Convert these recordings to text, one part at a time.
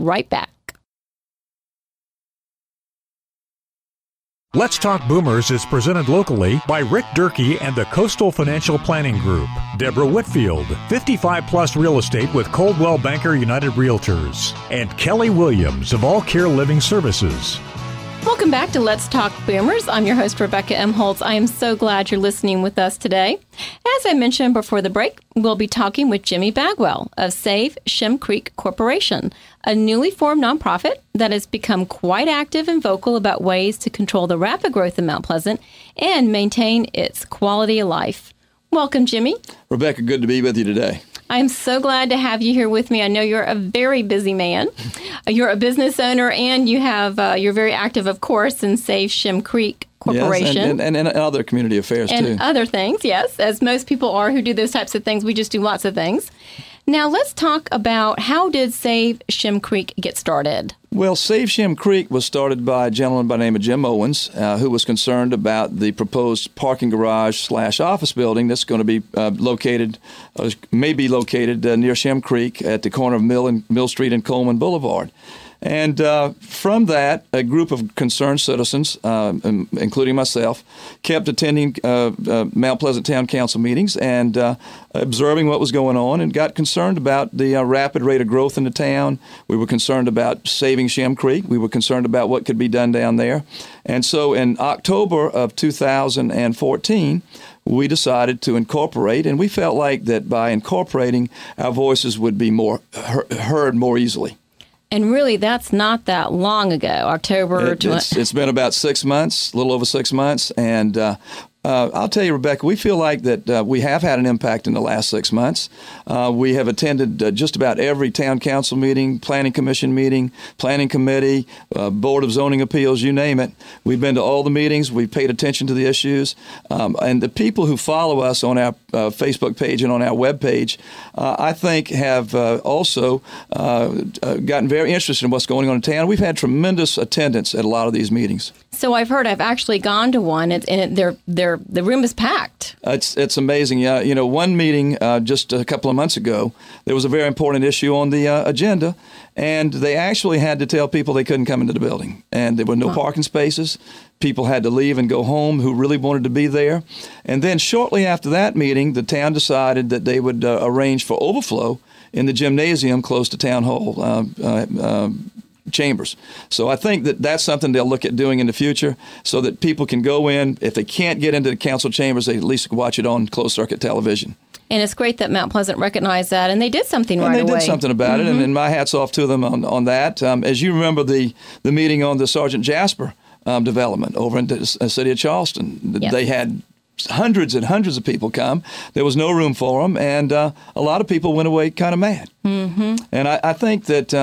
right back. Let's Talk Boomers is presented locally by Rick Durkee and the Coastal Financial Planning Group. Deborah Whitfield, 55-plus real estate with Coldwell Banker United Realtors. And Kelly Williams of All Care Living Services. Welcome back to Let's Talk Boomers. I'm your host, Rebecca M. Holtz. I am so glad you're listening with us today. As I mentioned before the break, we'll be talking with Jimmy Bagwell of Save Shem Creek Corporation, a newly formed nonprofit that has become quite active and vocal about ways to control the rapid growth in Mount Pleasant and maintain its quality of life. Welcome, Jimmy. Rebecca, good to be with you today. I'm so glad to have you here with me. I know you're a very busy man. You're a business owner, and you're very active, of course, in Save Shem Creek Corporation. Yes, and other community affairs, too. And other things, yes, as most people are who do those types of things. We just do lots of things. Now, let's talk about how did Save Shem Creek get started? Well, Save Shem Creek was started by a gentleman by the name of Jim Owens, who was concerned about the proposed parking garage/office building that's going to be may be located near Shem Creek at the corner of Mill Street and Coleman Boulevard. And from that, a group of concerned citizens, including myself, kept attending Mount Pleasant Town Council meetings and observing what was going on, and got concerned about the rapid rate of growth in the town. We were concerned about saving Shem Creek. We were concerned about what could be done down there. And so in October of 2014, we decided to incorporate, and we felt like that by incorporating, our voices would be more heard more easily. And really, that's not that long ago, October. It's been about 6 months, a little over 6 months. And I'll tell you, Rebecca, we feel like that we have had an impact in the last 6 months. We have attended just about every town council meeting, planning commission meeting, planning committee, board of zoning appeals, you name it. We've been to all the meetings. We've paid attention to the issues. And the people who follow us on our Facebook page and on our web page, I think have also gotten very interested in what's going on in town. We've had tremendous attendance at a lot of these meetings. So I've heard. I've actually gone to one, and the room is packed. It's amazing. Yeah, you know, one meeting just a couple of months ago, there was a very important issue on the agenda, and they actually had to tell people they couldn't come into the building, and there were no parking spaces. People had to leave and go home who really wanted to be there. And then shortly after that meeting, the town decided that they would arrange for overflow in the gymnasium close to Town Hall chambers. So I think that that's something they'll look at doing in the future so that people can go in. If they can't get into the council chambers, they at least can watch it on closed-circuit television. And it's great that Mount Pleasant recognized that, and they did something right away. And they did something about it, and my hat's off to them on that. As you remember the meeting on the Sergeant Jasper development over in the city of Charleston, Yes. They had hundreds and hundreds of people come. There was no room for them, and a lot of people went away kind of mad. Mm-hmm. And I think that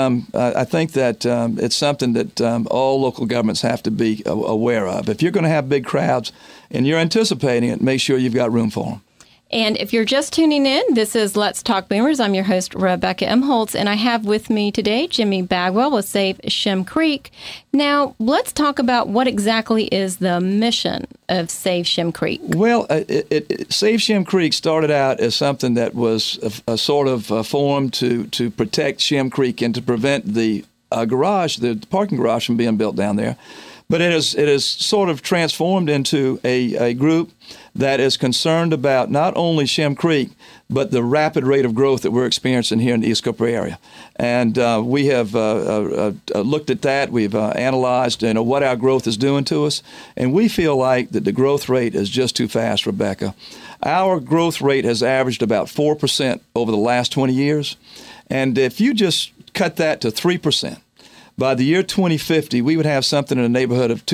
it's something that all local governments have to be aware of. If you're going to have big crowds and you're anticipating it, make sure you've got room for them. And if you're just tuning in, this is Let's Talk Boomers. I'm your host, Rebecca M. Holtz, and I have with me today Jimmy Bagwell with Save Shem Creek. Now, let's talk about what exactly is the mission of Save Shem Creek. Well, Save Shem Creek started out as something that was a sort of formed to protect Shem Creek and to prevent the parking garage from being built down there. But it is sort of transformed into a group that is concerned about not only Shem Creek, but the rapid rate of growth that we're experiencing here in the East Cooper area. And we have looked at that. We've analyzed what our growth is doing to us. And we feel like that the growth rate is just too fast, Rebecca. Our growth rate has averaged about 4% over the last 20 years. And if you just cut that to 3%, by the year 2050, we would have something in the neighborhood of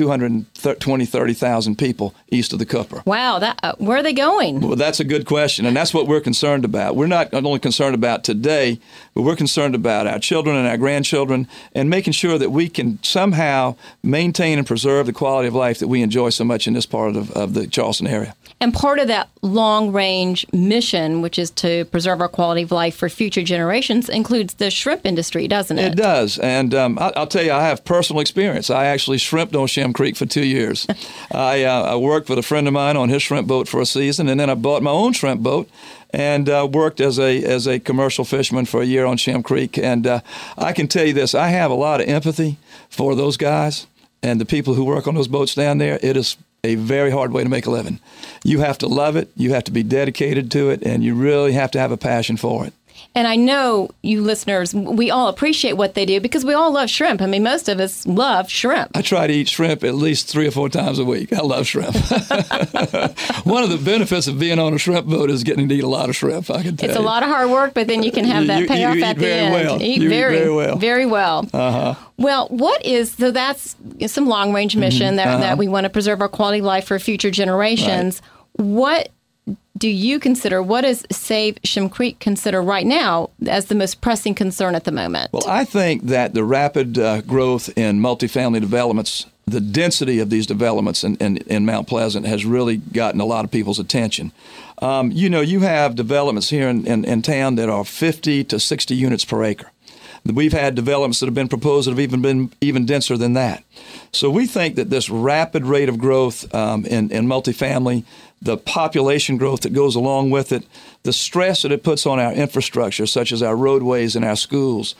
30,000 people east of the Cooper. Wow, where are they going? Well, that's a good question, and that's what we're concerned about. We're not only concerned about today, but we're concerned about our children and our grandchildren and making sure that we can somehow maintain and preserve the quality of life that we enjoy so much in this part of the Charleston area. And part of that long-range mission, which is to preserve our quality of life for future generations, includes the shrimp industry, doesn't it? It does. And I'll tell you, I have personal experience. I actually shrimped on Shem Creek for 2 years. I worked with a friend of mine on his shrimp boat for a season, and then I bought my own shrimp boat. and worked as a commercial fisherman for a year on Shem Creek. And I can tell you this, I have a lot of empathy for those guys and the people who work on those boats down there. It is a very hard way to make a living. You have to love it, you have to be dedicated to it, and you really have to have a passion for it. And I know you listeners, we all appreciate what they do because we all love shrimp. I mean, most of us love shrimp. I try to eat shrimp at least 3 or 4 times a week. I love shrimp. One of the benefits of being on a shrimp boat is getting to eat a lot of shrimp, I can tell you. It's a lot of hard work, but then you can have that payoff at the end. Well. You eat very well. Very well. Well, so that's some long-range mission that we want to preserve our quality of life for future generations. Right. What do you consider, what does Save Shem Creek consider right now as the most pressing concern at the moment? Well, I think that the rapid growth in multifamily developments, the density of these developments in Mount Pleasant has really gotten a lot of people's attention. You have developments here in town that are 50 to 60 units per acre. We've had developments that have been proposed that have even been even denser than that. So we think that this rapid rate of growth in multifamily, the population growth that goes along with it, the stress that it puts on our infrastructure, such as our roadways and our schools,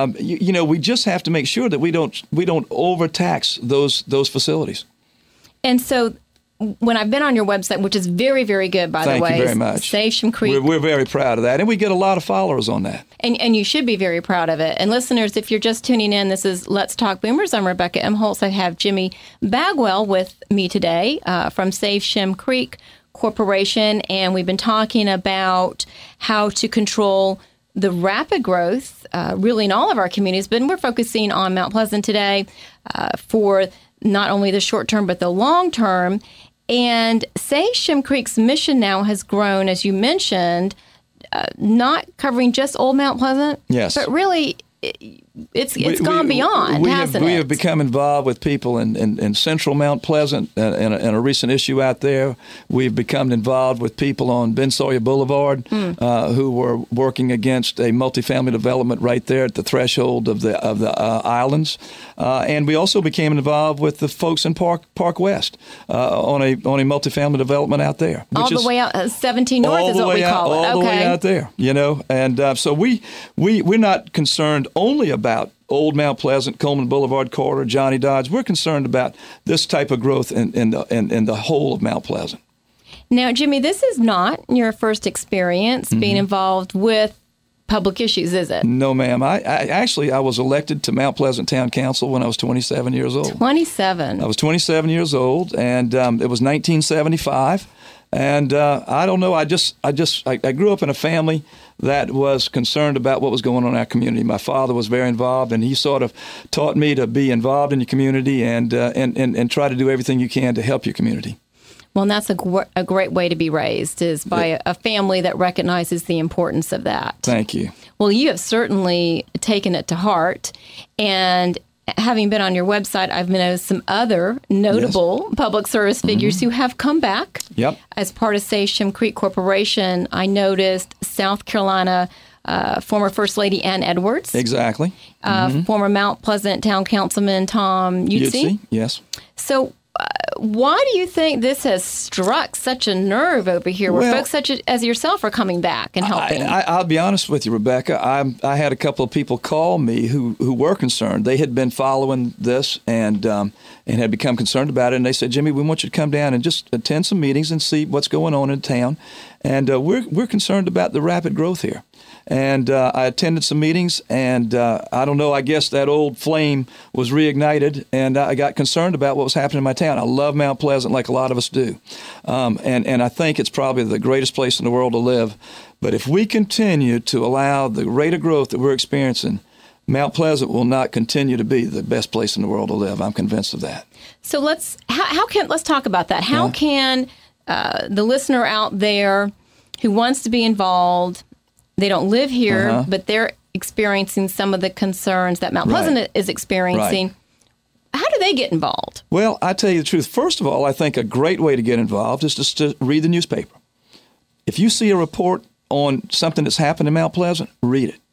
we just have to make sure that we don't overtax those facilities. And so, when I've been on your website, which is very, very good, by the way. Thank you very much. Save Shem Creek. We're very proud of that, and we get a lot of followers on that. And you should be very proud of it. And listeners, if you're just tuning in, this is Let's Talk Boomers. I'm Rebecca M. Holtz. I have Jimmy Bagwell with me today from Save Shem Creek Corporation, and we've been talking about how to control the rapid growth really in all of our communities, but we're focusing on Mount Pleasant today for not only the short term, but the long term. And Save Shem Creek's mission now has grown, as you mentioned, not covering just Old Mount Pleasant, yes, but really it's gone beyond, hasn't it? We have become involved with people in central Mount Pleasant in a recent issue out there. We've become involved with people on Ben Sawyer Boulevard who were working against a multifamily development right there at the threshold of the islands. And we also became involved with the folks in Park West on a multifamily development out there. All the way out, 17 North is what we call it. All the way out there, And so we're not concerned only about Old Mount Pleasant, Coleman Boulevard corridor, Johnny Dodge. We're concerned about this type of growth in the whole of Mount Pleasant. Now, Jimmy, this is not your first experience being involved with public issues, is it? No, ma'am. I was elected to Mount Pleasant Town Council when I was 27 years old. 27. I was 27 years old, and it was 1975. And I don't know. I grew up in a family that was concerned about what was going on in our community. My father was very involved, and he sort of taught me to be involved in your community and try to do everything you can to help your community. Well, and that's a great way to be raised, is by a family that recognizes the importance of that. Thank you. Well, you have certainly taken it to heart, and having been on your website, I've noticed some other notable public service figures who have come back. Yep. As part of Save Shem Creek Corporation, I noticed South Carolina former First Lady Ann Edwards. Exactly. Former Mount Pleasant Town Councilman Tom Utsi. Yes. So why do you think this has struck such a nerve over here where folks such as yourself are coming back and helping? I'll be honest with you, Rebecca. I had a couple of people call me who were concerned. They had been following this and had become concerned about it. And they said, Jimmy, we want you to come down and just attend some meetings and see what's going on in town. And we're concerned about the rapid growth here. And I attended some meetings, and I don't know, I guess that old flame was reignited, and I got concerned about what was happening in my town. I love Mount Pleasant like a lot of us do. And I think it's probably the greatest place in the world to live. But if we continue to allow the rate of growth that we're experiencing, Mount Pleasant will not continue to be the best place in the world to live. I'm convinced of that. So let's talk about that. How can the listener out there who wants to be involved, they don't live here, but they're experiencing some of the concerns that Mount Pleasant is experiencing. Right. How do they get involved? Well, I tell you the truth. First of all, I think a great way to get involved is just to read the newspaper. If you see a report on something that's happened in Mount Pleasant, read it.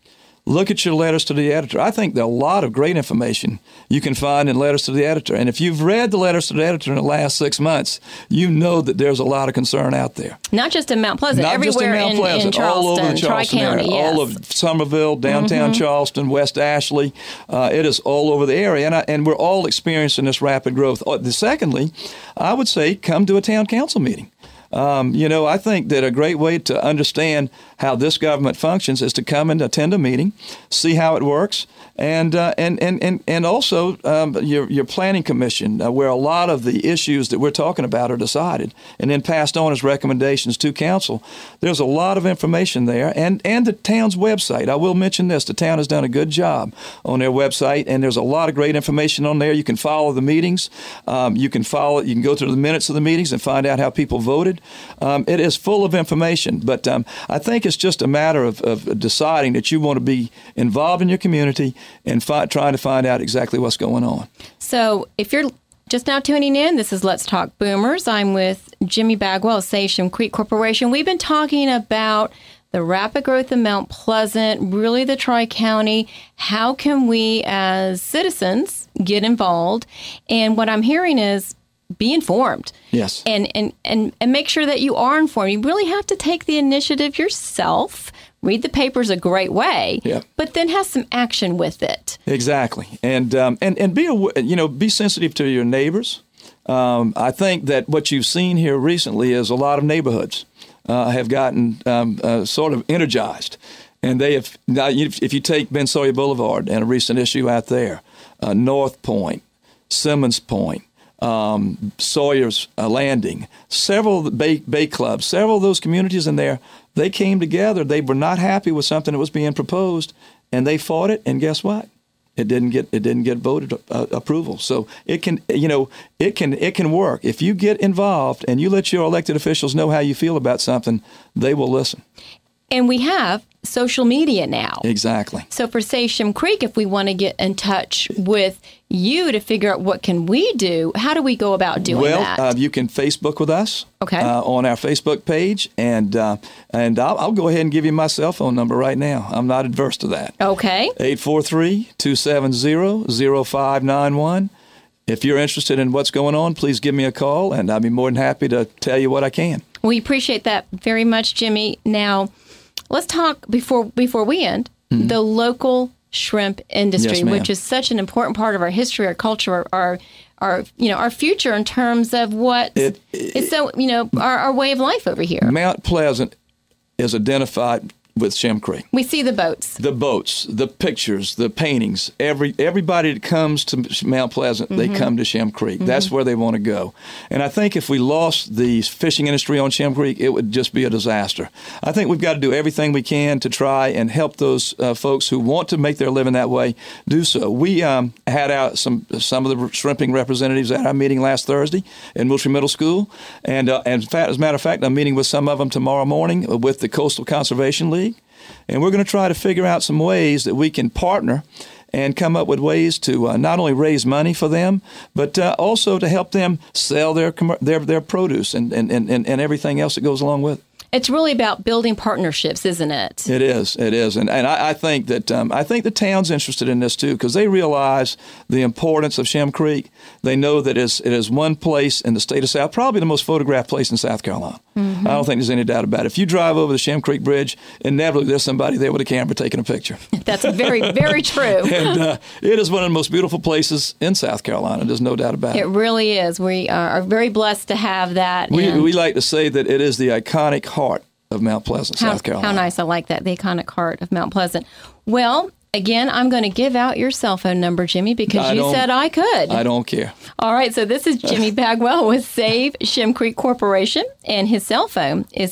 look at your letters to the editor. I think there are a lot of great information you can find in letters to the editor. And if you've read the letters to the editor in the last 6 months, you know that there's a lot of concern out there. Not just in Mount Pleasant, Not everywhere just in Mount Pleasant, in Charleston, all over the Charleston Tri-County, area, yes. all of Somerville, downtown Charleston, West Ashley. It is all over the area, and we're all experiencing this rapid growth. Secondly, I would say come to a town council meeting. I think that a great way to understand how this government functions is to come and attend a meeting, see how it works, and also your planning commission, where a lot of the issues that we're talking about are decided and then passed on as recommendations to council. There's a lot of information there, and the town's website. I will mention this: the town has done a good job on their website, and there's a lot of great information on there. You can follow the meetings. You can go through the minutes of the meetings and find out how people voted. It is full of information, but I think it's just a matter of deciding that you want to be involved in your community and trying to find out exactly what's going on. So if you're just now tuning in, this is Let's Talk Boomers. I'm with Jimmy Bagwell of Save Shem Creek Corporation. We've been talking about the rapid growth of Mount Pleasant, really the Tri-County. How can we as citizens get involved? And what I'm hearing is be informed. Yes. And make sure that you are informed. You really have to take the initiative yourself. Read the papers a great way, but then have some action with it. Exactly. And be sensitive to your neighbors. I think that what you've seen here recently is a lot of neighborhoods have gotten sort of energized. And they have, now, if you take Ben Sawyer Boulevard and a recent issue out there, North Point, Simmons Point, Sawyer's Landing, several of the Bay Clubs, several of those communities in there, they came together. They were not happy with something that was being proposed, and they fought it. And guess what? It didn't get voted approval. So it can work if you get involved and you let your elected officials know how you feel about something. They will listen. And we have social media now. Exactly. So for Save Shem Creek, if we want to get in touch with you to figure out what can we do, how do we go about doing that? Well, you can Facebook with us. Okay. On our Facebook page, and I'll go ahead and give you my cell phone number right now. I'm not adverse to that. Okay. 843-270-0591. If you're interested in what's going on, please give me a call, and I'll be more than happy to tell you what I can. We appreciate that very much, Jimmy. Now, let's talk before we end, the local shrimp industry, which is such an important part of our history, our culture, our future in terms of what our way of life over here. Mount Pleasant is identified with Shem Creek. We see the boats. The boats, the pictures, the paintings. Everybody that comes to Mount Pleasant, they come to Shem Creek. That's where they want to go. And I think if we lost the fishing industry on Shem Creek, it would just be a disaster. I think we've got to do everything we can to try and help those folks who want to make their living that way do so. We had out some of the shrimping representatives at our meeting last Thursday in Moultrie Middle School. And as a matter of fact, I'm meeting with some of them tomorrow morning with the Coastal Conservation League. And we're going to try to figure out some ways that we can partner and come up with ways to not only raise money for them, but also to help them sell their produce and everything else that goes along with it. It's really about building partnerships, isn't it? It is, and I think that the town's interested in this too, because they realize the importance of Shem Creek. They know that it is one place in the state of South, probably the most photographed place in South Carolina. I don't think there's any doubt about it. If you drive over the Shem Creek Bridge, inevitably there's somebody there with a camera taking a picture. That's very, very true. And it is one of the most beautiful places in South Carolina. There's no doubt about it. It really is. We are very blessed to have that. We like to say that it is the iconic heart of Mount Pleasant, South Carolina. How nice. I like that, the iconic heart of Mount Pleasant. Well, again, I'm going to give out your cell phone number, Jimmy, because you said I could. I don't care. All right, so this is Jimmy Bagwell with Save Shem Creek Corporation, and his cell phone is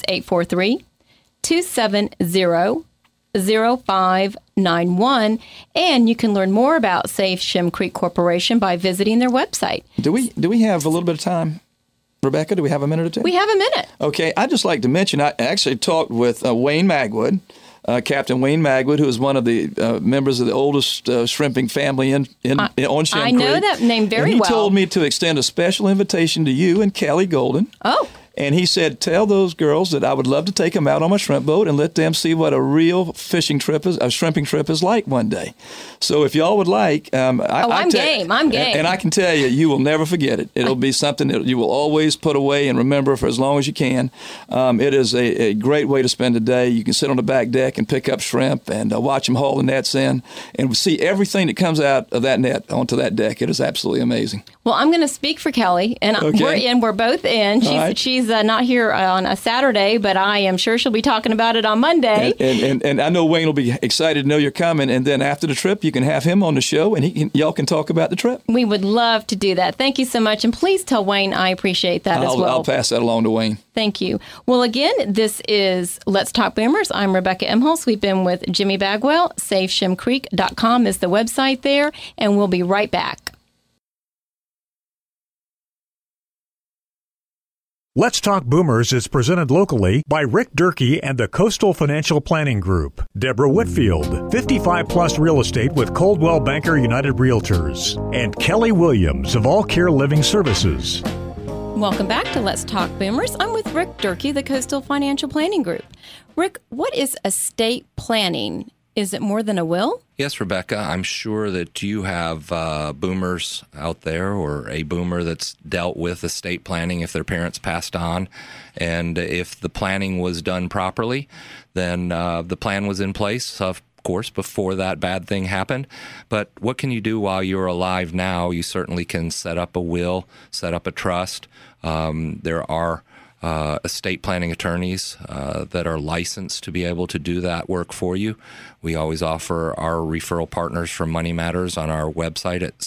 843-270-0591, and you can learn more about Save Shem Creek Corporation by visiting their website. Do we have a little bit of time? Rebecca, do we have a minute or two? We have a minute. Okay, I'd just like to mention, I actually talked with Wayne Magwood, Captain Wayne Magwood, who is one of the members of the oldest shrimping family on Shem Creek. I know that name very well. And he told me to extend a special invitation to you and Kelly Golden. Oh. And he said, tell those girls that I would love to take them out on my shrimp boat and let them see what a real shrimping trip is like one day. So if y'all would like, I'm game. I'm game. And I can tell you, you will never forget it. It'll be something that you will always put away and remember for as long as you can. It is a great way to spend a day. You can sit on the back deck and pick up shrimp and watch them haul the nets in and see everything that comes out of that net onto that deck. It is absolutely amazing. Well, I'm going to speak for Kelly, and we're both in. She's not here on a Saturday, but I am sure she'll be talking about it on Monday. And I know Wayne will be excited to know you're coming, and then after the trip, you can have him on the show, and y'all can talk about the trip. We would love to do that. Thank you so much, and please tell Wayne I appreciate that as well. I'll pass that along to Wayne. Thank you. Well, again, this is Let's Talk Boomers. I'm Rebecca Emholz. We've been with Jimmy Bagwell. SaveShimCreek.com is the website there, and we'll be right back. Let's Talk Boomers is presented locally by Rick Durkee and the Coastal Financial Planning Group. Deborah Whitfield, 55-plus real estate with Coldwell Banker United Realtors. And Kelly Williams of All Care Living Services. Welcome back to Let's Talk Boomers. I'm with Rick Durkee, the Coastal Financial Planning Group. Rick, what is estate planning? Is it more than a will? Yes, Rebecca. I'm sure that you have boomers out there or a boomer that's dealt with estate planning if their parents passed on. And if the planning was done properly, then the plan was in place, of course, before that bad thing happened. But what can you do while you're alive now? You certainly can set up a will, set up a trust. There are estate planning attorneys that are licensed to be able to do that work for you. We always offer our referral partners from Money Matters on our website at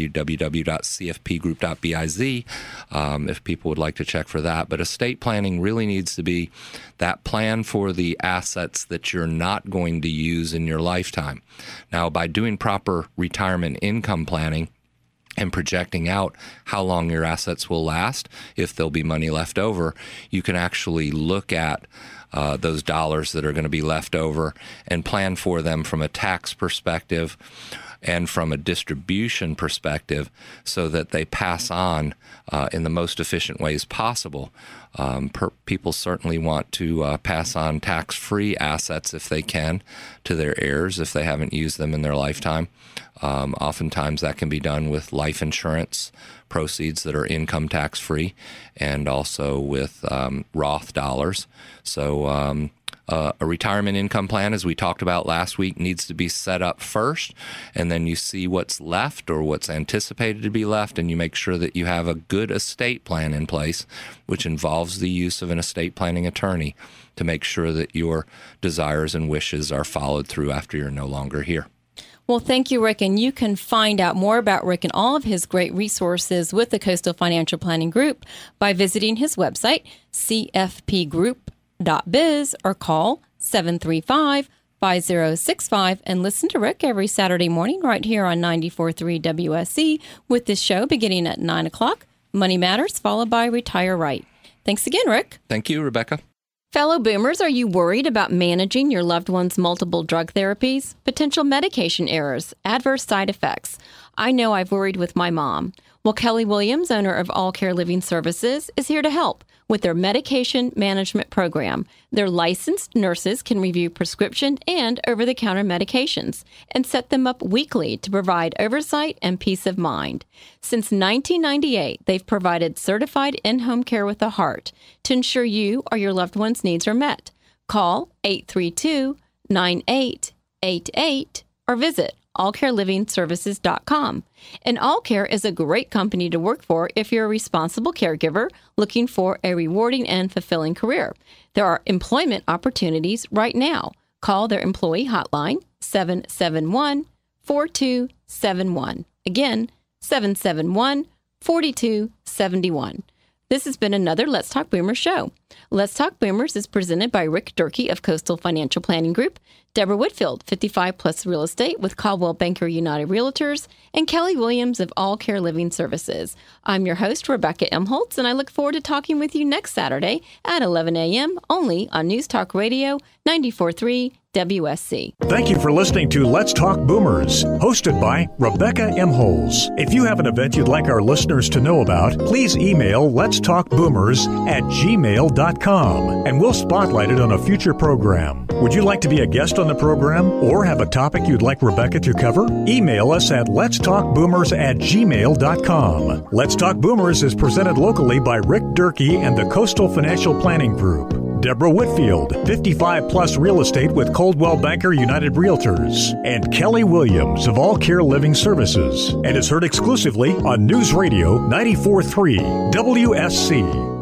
www.cfpgroup.biz if people would like to check for that. But estate planning really needs to be that plan for the assets that you're not going to use in your lifetime. Now, by doing proper retirement income planning, and projecting out how long your assets will last, if there'll be money left over, you can actually look at those dollars that are going to be left over and plan for them from a tax perspective and from a distribution perspective so that they pass on in the most efficient ways possible. People certainly want to pass on tax-free assets if they can to their heirs if they haven't used them in their lifetime. Oftentimes that can be done with life insurance proceeds that are income tax-free and also with Roth dollars. So a retirement income plan, as we talked about last week, needs to be set up first, and then you see what's left or what's anticipated to be left, and you make sure that you have a good estate plan in place, which involves the use of an estate planning attorney to make sure that your desires and wishes are followed through after you're no longer here. Well, thank you, Rick. And you can find out more about Rick and all of his great resources with the Coastal Financial Planning Group by visiting his website, cfpgroup.biz, or call 735-5065 and listen to Rick every Saturday morning right here on 94.3 WSC with this show beginning at 9 o'clock, Money Matters, followed by Retire Right. Thanks again, Rick. Thank you, Rebecca. Fellow boomers, are you worried about managing your loved one's multiple drug therapies, potential medication errors, adverse side effects? I know I've worried with my mom. Well, Kelly Williams, owner of All Care Living Services, is here to help with their medication management program. Their licensed nurses can review prescription and over-the-counter medications and set them up weekly to provide oversight and peace of mind. Since 1998, they've provided certified in-home care with a heart to ensure you or your loved one's needs are met. Call 832-9888 or visit allcarelivingservices.com. And All Care is a great company to work for if you're a responsible caregiver looking for a rewarding and fulfilling career. There are employment opportunities right now. Call their employee hotline, 771-4271. Again, 771-4271. This has been another Let's Talk Boomers show. Let's Talk Boomers is presented by Rick Durkee of Coastal Financial Planning Group. Deborah Whitfield, 55 Plus Real Estate with Coldwell Banker United Realtors, and Kelly Williams of All Care Living Services. I'm your host, Rebecca M. Holtz, and I look forward to talking with you next Saturday at 11 a.m. only on News Talk Radio 94.3 WSC. Thank you for listening to Let's Talk Boomers, hosted by Rebecca M. Holtz. If you have an event you'd like our listeners to know about, please email letstalkboomers@gmail.com, and we'll spotlight it on a future program. Would you like to be a guest on the program or have a topic you'd like Rebecca to cover? Email us at letstalkboomers@gmail.com. Let's Talk Boomers is presented locally by Rick Durkee and the Coastal Financial Planning Group. Deborah Whitfield, 55 Plus Real Estate with Coldwell Banker United Realtors, and Kelly Williams of All Care Living Services, and is heard exclusively on News Radio 94.3 WSC.